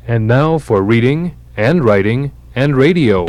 And now for reading and writing and radio.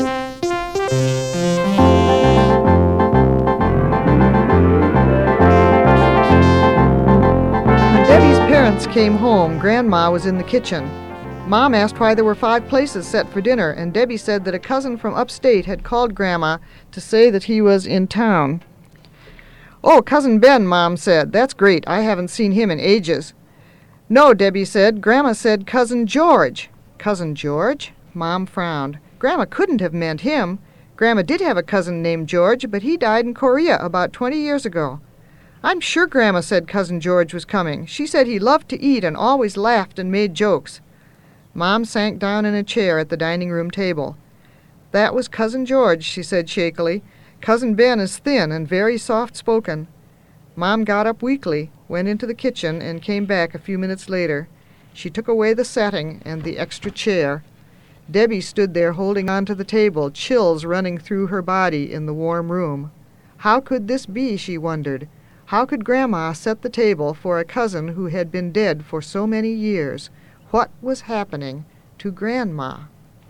When Debbie's parents came home, Grandma was in the kitchen. Mom asked why there were 5 places set for dinner, and Debbie said that a cousin from upstate had called Grandma to say that he was in town. "Oh, Cousin Ben," Mom said. "That's great. I haven't seen him in ages." "No," Debbie said. "Grandma said Cousin George." "Cousin George?" Mom frowned. Grandma couldn't have meant him. Grandma did have a cousin named George, but he died in Korea about 20 years ago. "I'm sure Grandma said Cousin George was coming. She said he loved to eat and always laughed and made jokes." Mom sank down in a chair at the dining room table. "That was Cousin George," she said shakily. "Cousin Ben is thin and very soft-spoken." Mom got up weakly, went into the kitchen, and came back a few minutes later. She took away the setting and the extra chair. Debbie stood there holding on to the table, chills running through her body in the warm room. How could this be, she wondered? How could Grandma set the table for a cousin who had been dead for so many years? What was happening to Grandma?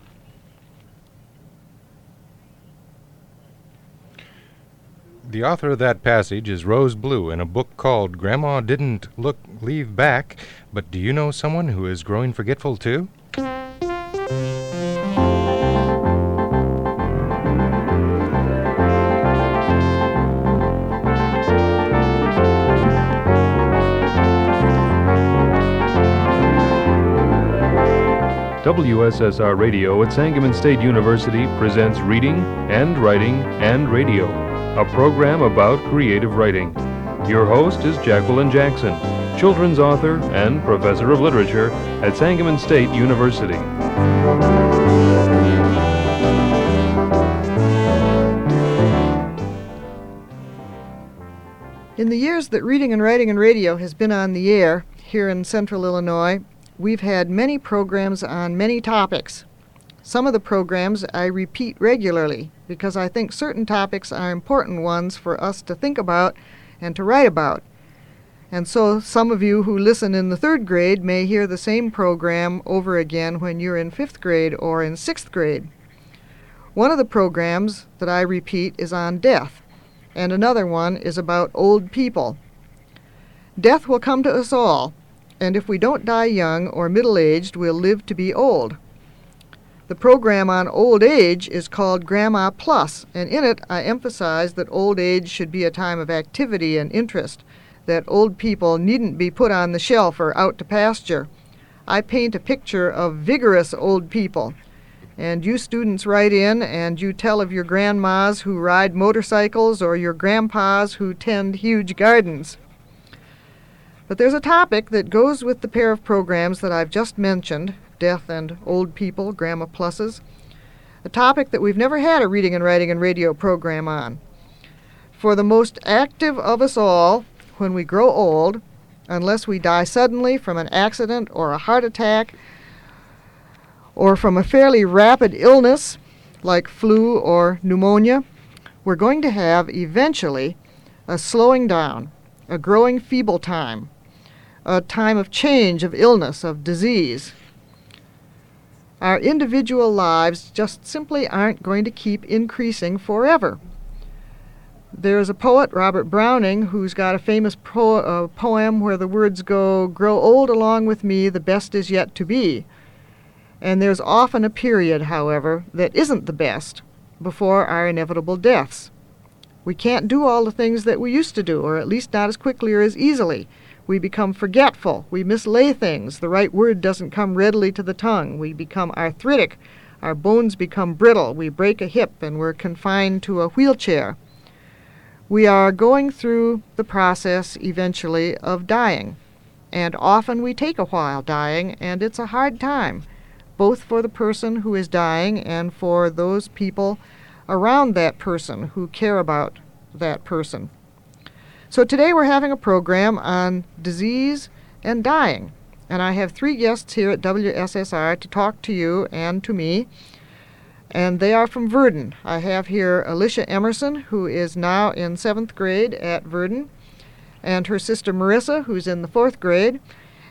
The author of that passage is Rose Blue in a book called Grandma Didn't Leave Back, but do you know someone who is growing forgetful too? WSSR Radio at Sangamon State University presents Reading and Writing and Radio, a program about creative writing. Your host is Jacqueline Jackson, children's author and professor of literature at Sangamon State University. In the years that Reading and Writing and Radio has been on the air here in Central Illinois, we've had many programs on many topics. Some of the programs I repeat regularly because I think certain topics are important ones for us to think about and to write about. And so some of you who listen in the 3rd grade may hear the same program over again when you're in 5th grade or in 6th grade. One of the programs that I repeat is on death, and another one is about old people. Death will come to us all, and if we don't die young or middle-aged, we'll live to be old. The program on old age is called Grandma Plus, and in it I emphasize that old age should be a time of activity and interest, that old people needn't be put on the shelf or out to pasture. I paint a picture of vigorous old people, and you students write in and you tell of your grandmas who ride motorcycles or your grandpas who tend huge gardens. But there's a topic that goes with the pair of programs that I've just mentioned, death and old people, Grandma Pluses, a topic that we've never had a Reading and Writing and Radio program on. For the most active of us all, when we grow old, unless we die suddenly from an accident or a heart attack or from a fairly rapid illness like flu or pneumonia, we're going to have eventually a slowing down, a growing feeble time, a time of change, of illness, of disease. Our individual lives just simply aren't going to keep increasing forever. There's a poet, Robert Browning, who's got a famous poem where the words go, "Grow old along with me, the best is yet to be." And there's often a period, however, that isn't the best before our inevitable deaths. We can't do all the things that we used to do, or at least not as quickly or as easily. We become forgetful. We mislay things. The right word doesn't come readily to the tongue. We become arthritic. Our bones become brittle. We break a hip and we're confined to a wheelchair. We are going through the process eventually of dying. And often we take a while dying, and it's a hard time, both for the person who is dying and for those people around that person who care about that person. So today we're having a program on disease and dying, and I have 3 guests here at WSSR to talk to you and to me, and they are from Virden. I have here Alicia Emerson, who is now in 7th grade at Virden, and her sister Marissa, who's in the 4th grade,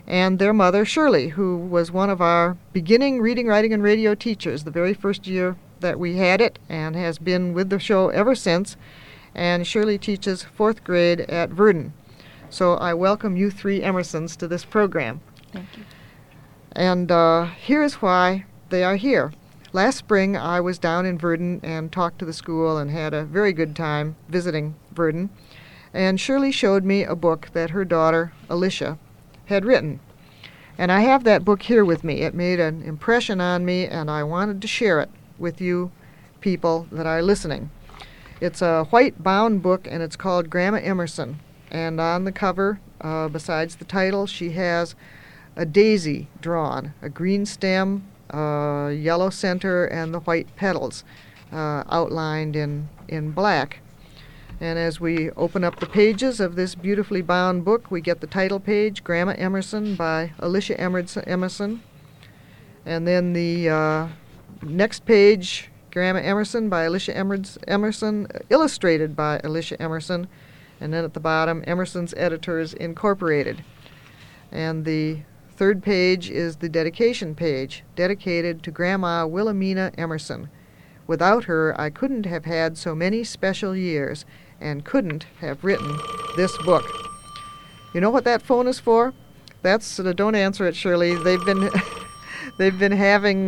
and their mother, Shirley, who was one of our beginning reading, writing, and radio teachers the very first year that we had it, and has been with the show ever since. And Shirley teaches 4th grade at Virden. So I welcome you 3 Emersons to this program. Thank you. And here's why they are here. Last spring, I was down in Virden and talked to the school and had a very good time visiting Virden. And Shirley showed me a book that her daughter, Alicia, had written. And I have that book here with me. It made an impression on me, and I wanted to share it with you people that are listening. It's a white-bound book, and it's called Grandma Emerson. And on the cover, besides the title, she has a daisy drawn, a green stem, yellow center, and the white petals outlined in black. And as we open up the pages of this beautifully bound book, we get the title page, Grandma Emerson by Alicia Emerson. And then the next page, Grandma Emerson by Alicia Emerson, illustrated by Alicia Emerson. And then at the bottom, Emerson's Editors Incorporated. And the third page is the dedication page, dedicated to Grandma Wilhelmina Emerson. Without her, I couldn't have had so many special years and couldn't have written this book. You know what that phone is for? That's don't answer it, Shirley. They've been having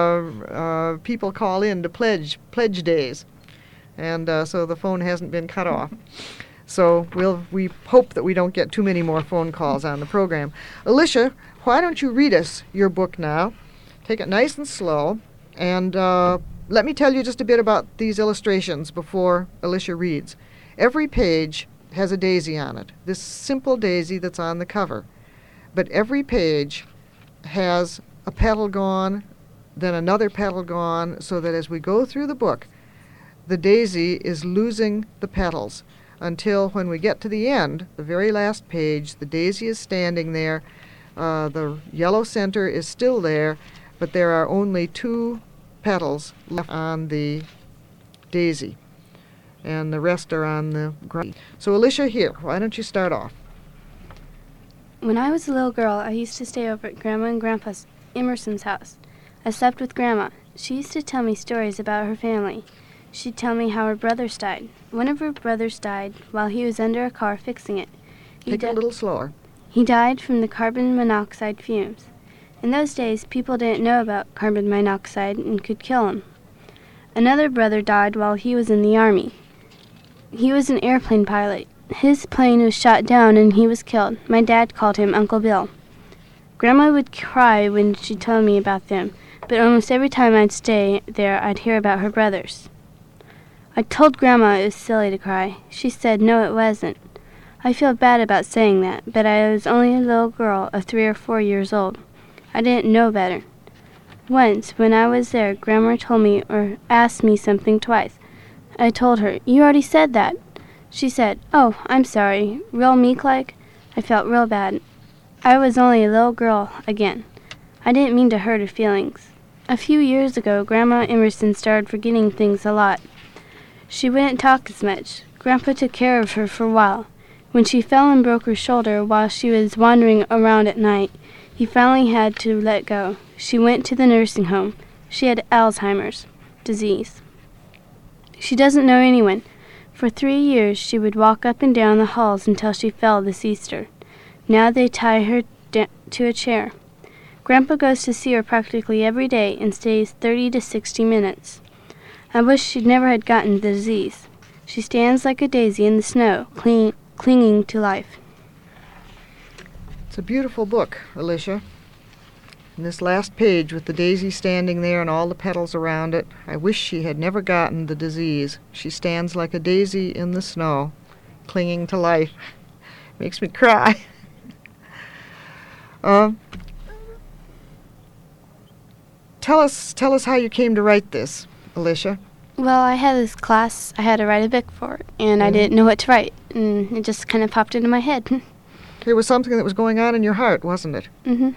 people call in to pledge days, and so the phone hasn't been cut off. So we hope that we don't get too many more phone calls on the program. Alicia, why don't you read us your book now? Take it nice and slow, and let me tell you just a bit about these illustrations before Alicia reads. Every page has a daisy on it, this simple daisy that's on the cover. But every page has a petal gone, then another petal gone, so that as we go through the book, the daisy is losing the petals until when we get to the end, the very last page, the daisy is standing there, the yellow center is still there, but there are only 2 petals left on the daisy, and the rest are on the ground. So Alicia, here, why don't you start off? When I was a little girl, I used to stay over at Grandma and Grandpa Emerson's house. I slept with Grandma. She used to tell me stories about her family. She'd tell me how her brothers died. One of her brothers died while he was under a car fixing it. Take it a little slower. He died from the carbon monoxide fumes. In those days, people didn't know about carbon monoxide and could kill him. Another brother died while he was in the army. He was an airplane pilot. His plane was shot down and he was killed. My dad called him Uncle Bill. Grandma would cry when she told me about them, but almost every time I'd stay there, I'd hear about her brothers. I told Grandma it was silly to cry. She said no, it wasn't. I feel bad about saying that, but I was only a little girl of 3 or 4 years old. I didn't know better. Once, when I was there, Grandma told me or asked me something twice. I told her, "You already said that." She said, "Oh, I'm sorry," real meek-like. I felt real bad. I was only a little girl again. I didn't mean to hurt her feelings. A few years ago, Grandma Emerson started forgetting things a lot. She wouldn't talk as much. Grandpa took care of her for a while. When she fell and broke her shoulder while she was wandering around at night, he finally had to let go. She went to the nursing home. She had Alzheimer's disease. She doesn't know anyone. For 3 years, she would walk up and down the halls until she fell this Easter. Now they tie her to a chair. Grandpa goes to see her practically every day and stays 30 to 60 minutes. I wish she'd never had gotten the disease. She stands like a daisy in the snow, clinging to life. It's a beautiful book, Alicia. And this last page with the daisy standing there and all the petals around it, I wish she had never gotten the disease. She stands like a daisy in the snow, clinging to life. Makes me cry. Tell us how you came to write this, Alicia. Well, I had this class I had to write a book for, and I didn't know what to write, and it just kind of popped into my head. There was something that was going on in your heart, wasn't it? Mm-hmm.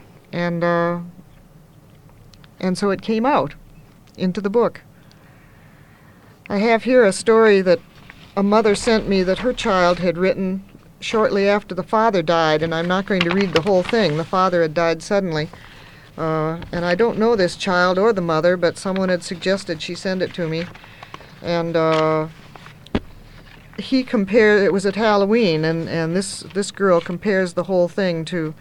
And so it came out into the book. I have here a story that a mother sent me that her child had written shortly after the father died, and I'm not going to read the whole thing. The father had died suddenly. And I don't know this child or the mother, but someone had suggested she send it to me. And he compared, it was at Halloween, and this girl compares the whole thing to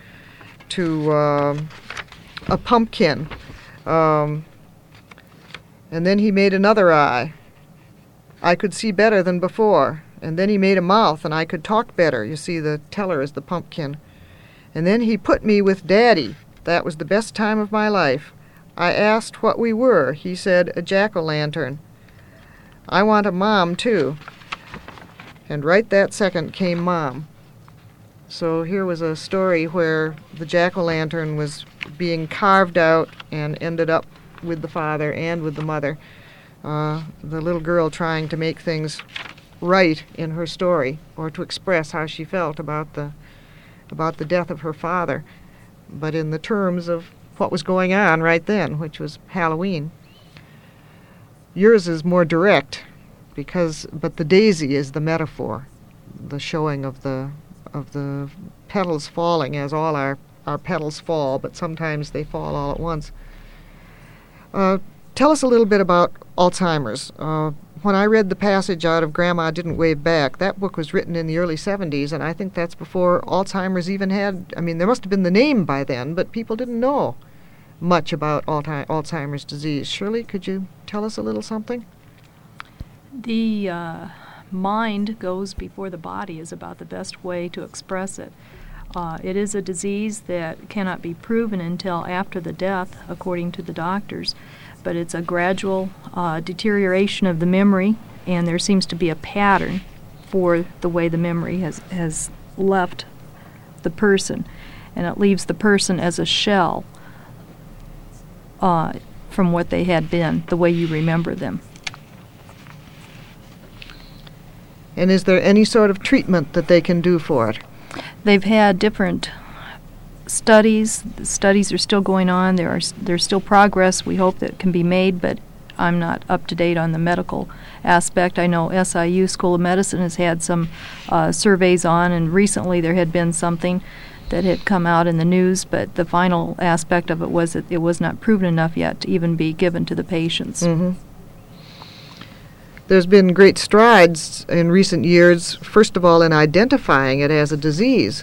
a pumpkin. And then he made another eye. I could see better than before. And then he made a mouth, and I could talk better. You see, the teller is the pumpkin. And then he put me with Daddy. That was the best time of my life. I asked what we were. He said, a jack-o'-lantern. I want a mom, too. And right that second came Mom. So here was a story where the jack-o'-lantern was being carved out and ended up with the father and with the mother. The little girl trying to make things right in her story, or to express how she felt about the death of her father, but in the terms of what was going on right then, which was Halloween. Yours is more direct, but the daisy is the metaphor, the showing of the petals falling, as all our petals fall, but sometimes they fall all at once. Tell us a little bit about Alzheimer's. When I read the passage out of Grandma Didn't Wave Back, that book was written in the early 70s, and I think that's before Alzheimer's even had, there must have been the name by then, but people didn't know much about Alzheimer's disease. Shirley, could you tell us a little something? The mind goes before the body is about the best way to express it. It is a disease that cannot be proven until after the death, according to the doctors. But it's a gradual deterioration of the memory, and there seems to be a pattern for the way the memory has left the person, and it leaves the person as a shell from what they had been, the way you remember them. And is there any sort of treatment that they can do for it? They've had different studies. The studies are still going on. There's still progress we hope that can be made, but I'm not up to date on the medical aspect. I know SIU School of Medicine has had some surveys on, and recently there had been something that had come out in the news, but the final aspect of it was that it was not proven enough yet to even be given to the patients. Mm-hmm. There's been great strides in recent years, first of all, in identifying it as a disease.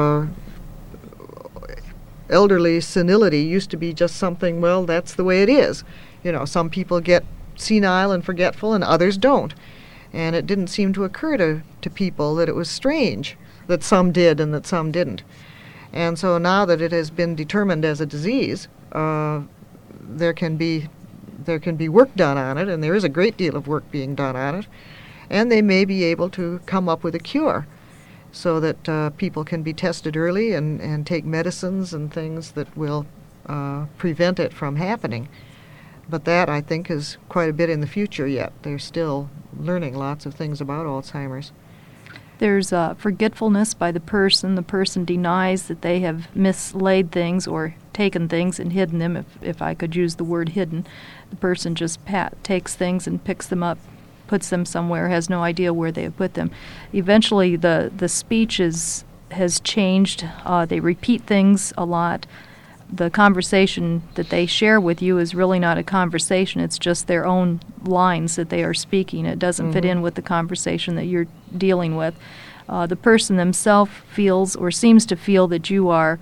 Elderly senility used to be just something, well, that's the way it is. Some people get senile and forgetful and others don't. And it didn't seem to occur to people that it was strange that some did and that some didn't. And so now that it has been determined as a disease, there can be work done on it, and there is a great deal of work being done on it, and they may be able to come up with a cure so that people can be tested early and take medicines and things that will prevent it from happening. But that, I think, is quite a bit in the future yet. They're still learning lots of things about Alzheimer's. There's forgetfulness by the person. The person denies that they have mislaid things or taken things and hidden them, if I could use the word hidden. The person just takes things and picks them up, puts them somewhere, has no idea where they have put them. Eventually the speech has changed. They repeat things a lot. The conversation that they share with you is really not a conversation. It's just their own lines that they are speaking. It doesn't fit in with the conversation that you're dealing with. The person themselves feels or seems to feel that you are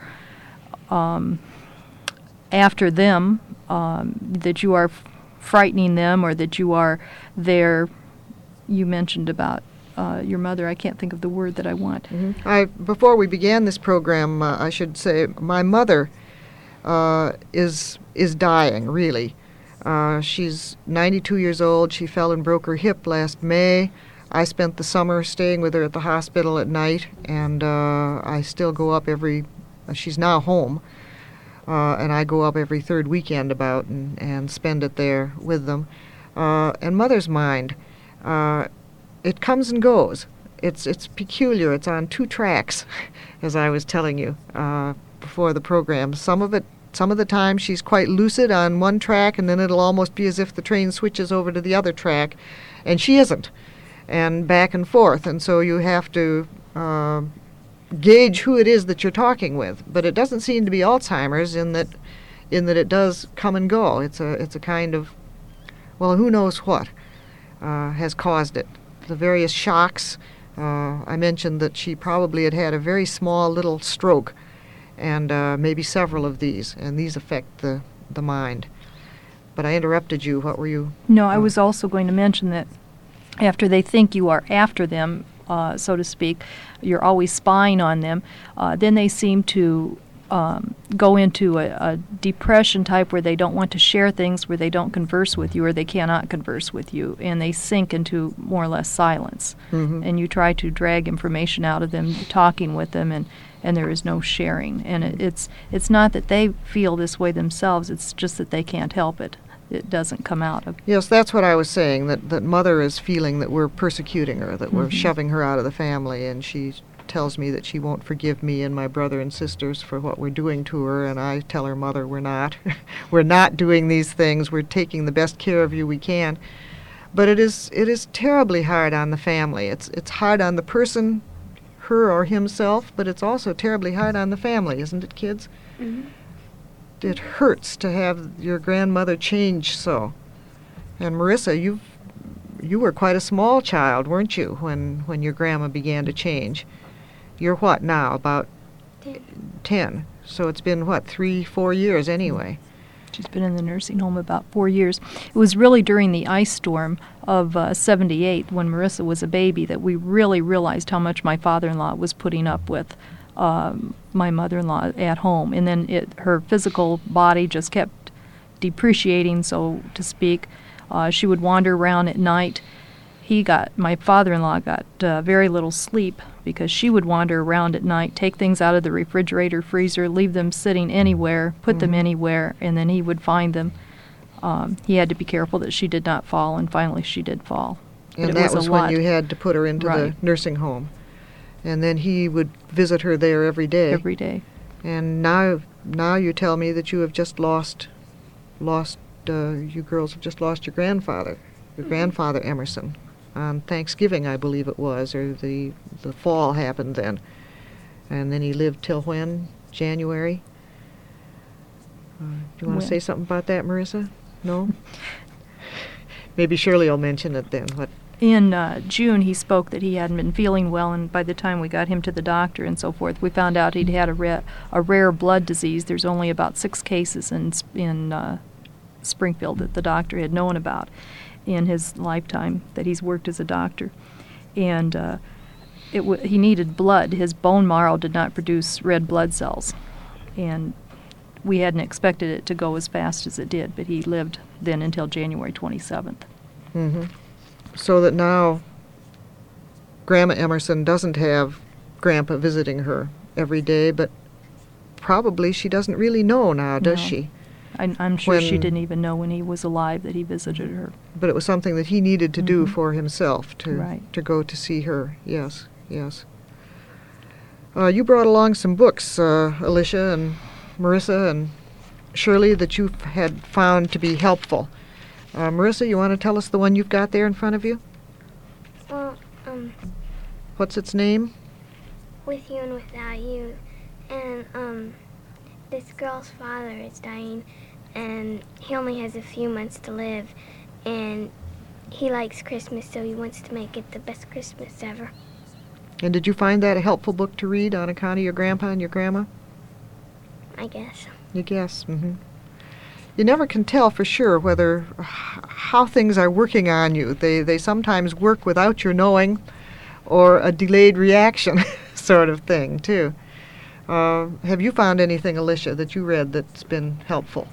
after them, that you are frightening them, or that you are there. You mentioned about your mother. I can't think of the word that I want. Mm-hmm. Before we began this program, I should say my mother is dying, really. She's 92 years old. She fell and broke her hip last May. I spent the summer staying with her at the hospital at night, and I still go up she's now home, and I go up every third weekend about and spend it there with them. And Mother's mind, it comes and goes. It's peculiar. It's on two tracks, as I was telling you before the program. Some of the time she's quite lucid on one track, and then it'll almost be as if the train switches over to the other track, and she isn't, and back and forth. And so you have to gauge who it is that you're talking with. But it doesn't seem to be Alzheimer's in that it does come and go. It's a kind of, well, who knows what has caused it. The various shocks. I mentioned that she probably had a very small little stroke, and maybe several of these, and these affect the mind. But I interrupted you. What were you? No, I was also going to mention that after they think you are after them, so to speak, you're always spying on them, then they seem to go into a depression type where they don't want to share things, where they don't converse with you or they cannot converse with you, and they sink into more or less silence. Mm-hmm. And you try to drag information out of them, talking with them, and there is no sharing. And it's not that they feel this way themselves, it's just that they can't help it. It doesn't come out of. Yes, that's what I was saying, that Mother is feeling that we're persecuting her, that we're shoving her out of the family, and she tells me that she won't forgive me and my brother and sisters for what we're doing to her, and I tell her, Mother, we're not. We're not doing these things. We're taking the best care of you we can. But it is terribly hard on the family. It's hard on the person, her or himself, but it's also terribly hard on the family, isn't it, kids? Mm-hmm. It hurts to have your grandmother change so. And Marissa, you were quite a small child, weren't you, when your grandma began to change? You're what now, about 10. So it's been, 3-4 years anyway. She's been in the nursing home about 4 years. It was really during the ice storm of 78, when Marissa was a baby, that we really realized how much my father-in-law was putting up with my mother-in-law at home. And then her physical body just kept depreciating, so to speak. She would wander around at night. My father-in-law got very little sleep because she would wander around at night, take things out of the refrigerator, freezer, leave them sitting anywhere, put them anywhere, and then he would find them. He had to be careful that she did not fall, and finally she did fall. And that was when you had to put her into the nursing home. And then he would visit her there every day. Every day. And now you tell me that you have just lost you girls have just lost your grandfather, grandfather Emerson, on Thanksgiving, I believe it was, or the fall happened then. And then he lived till when? January? Do you want to say something about that, Marissa? No? Maybe Shirley will mention it then. What? In June, he spoke that he hadn't been feeling well, and by the time we got him to the doctor and so forth, we found out he'd had a rare blood disease. There's only about 6 cases in Springfield that the doctor had known about in his lifetime that he's worked as a doctor. And he needed blood. His bone marrow did not produce red blood cells. And we hadn't expected it to go as fast as it did, but he lived then until January 27th. Mm-hmm. So that now Grandma Emerson doesn't have Grandpa visiting her every day, but probably she doesn't really know now, does she? I'm sure she didn't even know when he was alive that he visited her. But it was something that he needed to do for himself, to go to see her. Yes, yes. You brought along some books, Alicia and Marissa and Shirley, that you had found to be helpful. Marissa, you want to tell us the one you've got there in front of you? Well, What's its name? With You and Without You. And, this girl's father is dying, and he only has a few months to live, and he likes Christmas, so he wants to make it the best Christmas ever. And did you find that a helpful book to read on account of your grandpa and your grandma? I guess. You guess, mm-hmm. You never can tell for sure how things are working on you. They sometimes work without your knowing, or a delayed reaction sort of thing, too. Have you found anything, Alicia, that you read that's been helpful?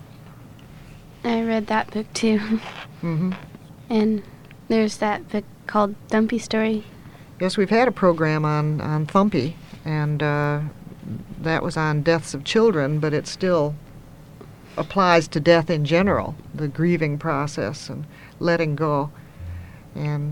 I read that book, too. Mm-hmm. And there's that book called Thumpy Story. Yes, we've had a program on Thumpy, and that was on deaths of children, but it still applies to death in general, the grieving process and letting go and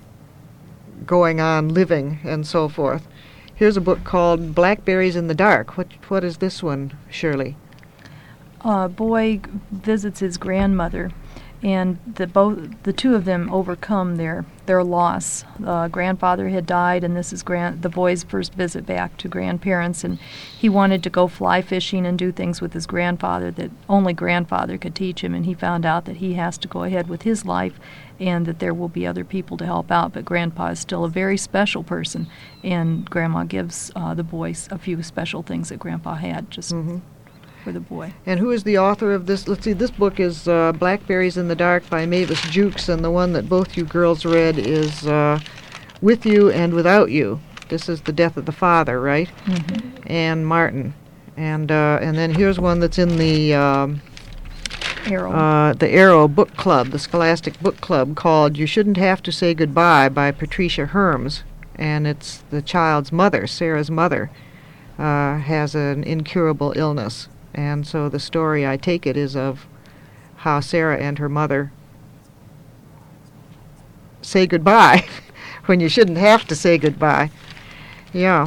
going on living and so forth. Here's a book called Blackberries in the Dark. What is this one, Shirley? A boy visits his grandmother, And the two of them overcome their loss. Grandfather had died, and this is the boy's first visit back to grandparents, and he wanted to go fly fishing and do things with his grandfather that only grandfather could teach him, and he found out that he has to go ahead with his life and that there will be other people to help out, but Grandpa is still a very special person, and Grandma gives the boys a few special things that Grandpa had just for the boy. And who is the author of this? Let's see, this book is Blackberries in the Dark by Mavis Jukes, and the one that both you girls read is With You and Without You. This is The Death of the Father, right? Anne Martin. And then here's one that's in the Arrow Book Club, the Scholastic Book Club, called You Shouldn't Have to Say Goodbye by Patricia Herms. And it's the child's mother, Sarah's mother, has an incurable illness. And so the story, I take it, is of how Sarah and her mother say goodbye when you shouldn't have to say goodbye. Yeah.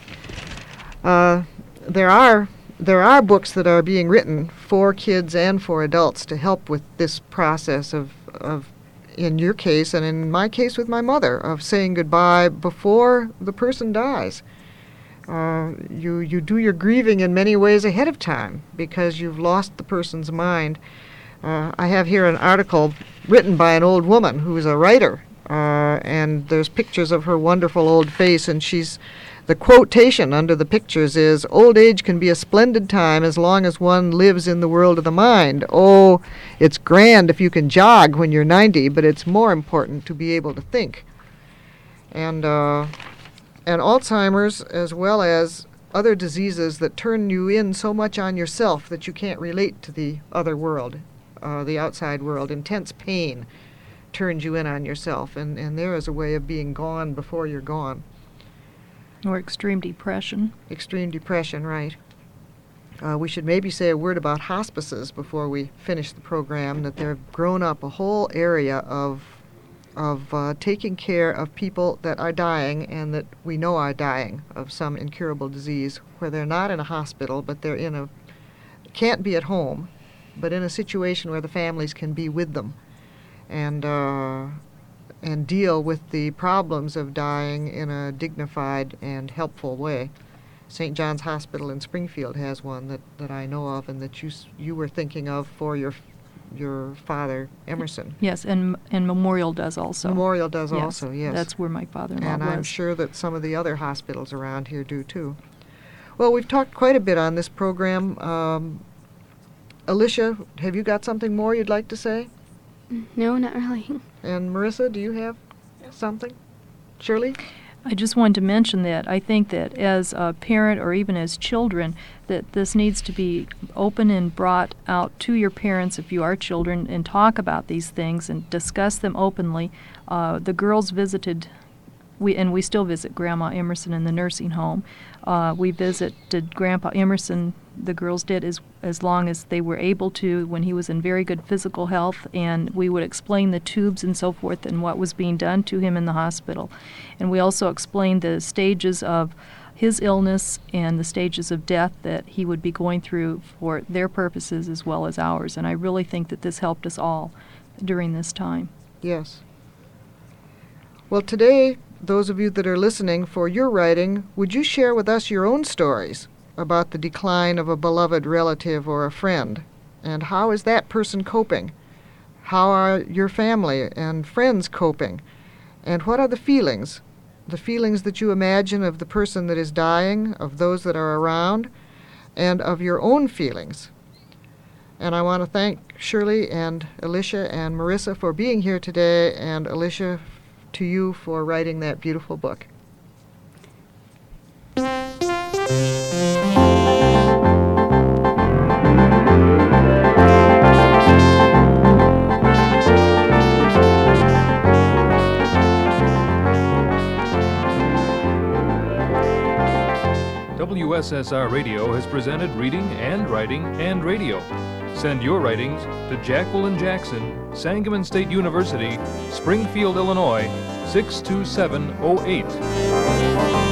There are books that are being written for kids and for adults to help with this process of in your case and in my case with my mother, of saying goodbye before the person dies. You do your grieving in many ways ahead of time because you've lost the person's mind. I have here an article written by an old woman who's a writer, and there's pictures of her wonderful old face, and the quotation under the pictures is, "Old age can be a splendid time as long as one lives in the world of the mind. Oh, it's grand if you can jog when you're 90, but it's more important to be able to think." And Alzheimer's, as well as other diseases that turn you in so much on yourself that you can't relate to the other world, the outside world. Intense pain turns you in on yourself, and there is a way of being gone before you're gone. Or extreme depression. Extreme depression, right. We should maybe say a word about hospices before we finish the program, that there have grown up a whole area of taking care of people that are dying and that we know are dying of some incurable disease, where they're not in a hospital, but they're can't be at home, but in a situation where the families can be with them and deal with the problems of dying in a dignified and helpful way. St. John's Hospital in Springfield has one that I know of, and that you were thinking of for your father, Emerson. Yes, and Memorial does also. Memorial does also, yes. That's where my father-in-law and was. I'm sure that some of the other hospitals around here do too. Well, we've talked quite a bit on this program. Alicia, have you got something more you'd like to say? No, not really. And Marissa, do you have something? Shirley? I just wanted to mention that I think that as a parent or even as children, that this needs to be open and brought out to your parents if you are children, and talk about these things and discuss them openly. The girls visited, we still visit Grandma Emerson in the nursing home. We visited Grandpa Emerson, the girls did, as long as they were able to, when he was in very good physical health, and we would explain the tubes and so forth and what was being done to him in the hospital. And we also explained the stages of his illness and the stages of death that he would be going through for their purposes as well as ours. And I really think that this helped us all during this time. Yes. Well, today, those of you that are listening, for your writing, would you share with us your own stories about the decline of a beloved relative or a friend? And how is that person coping? How are your family and friends coping? And what are the feelings? The feelings that you imagine of the person that is dying, of those that are around, and of your own feelings. And I want to thank Shirley and Alicia and Marissa for being here today, and Alicia, to you for writing that beautiful book. WSSR Radio has presented Reading and Writing and Radio. Send your writings to Jacqueline Jackson, Sangamon State University, Springfield, Illinois, 62708.